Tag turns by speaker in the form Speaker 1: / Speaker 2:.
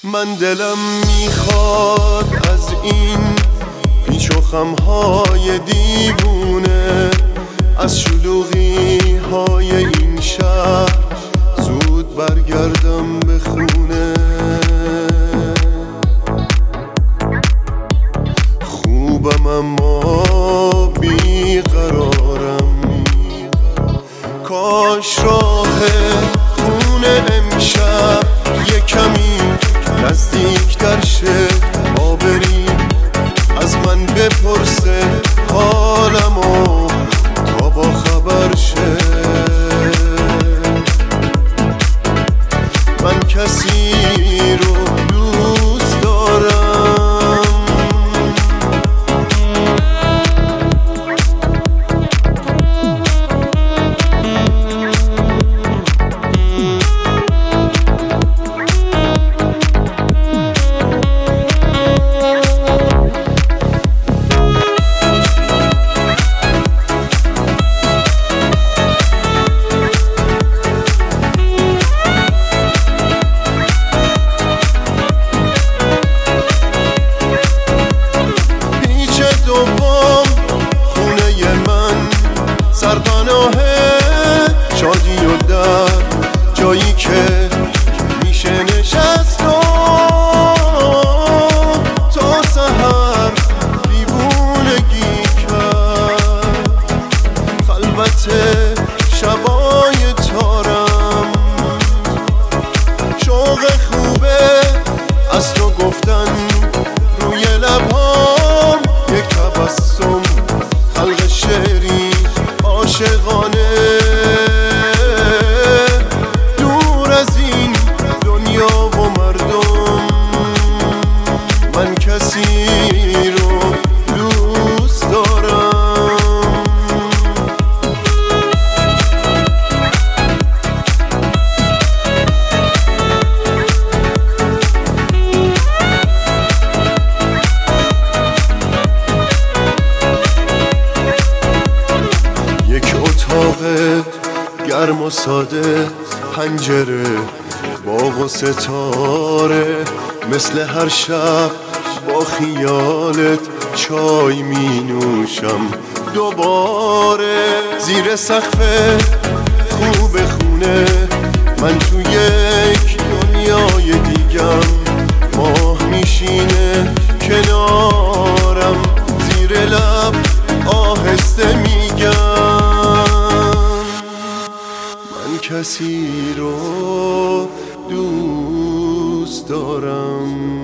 Speaker 1: من دلم میخواد از این پیچ و خمهای دیوونه، از شلوغی های این شهر زود برگردم به خونه. خوبم اما بیقرارم، کاش راه خونه امشب یه کمی نزدیک‌تر شه. با بریم از من بپرسه حالمو تا با خبر شه. من کسی رو دوست دارم، شادی و در جایی که میشه نشست و تا سحر دیوونگی کرد. خلوت شبای تارم، شوق خوبه از تو گفتن روی لبام، یک تبسم خلق شعری عاشقانه. دور از این دنیا و مردم، من کسی رو دوست دارم. یک اتاق گرم و ساده، پنجره باغ و ستاره، مثل هر شب با خیالت چای می نوشم دوباره. زیر سقف خوب خونه من تو یک دنیای دیگم، ماه میشینه کنارم، زیر لب آهسته میگم من کسی رو دوست دارم.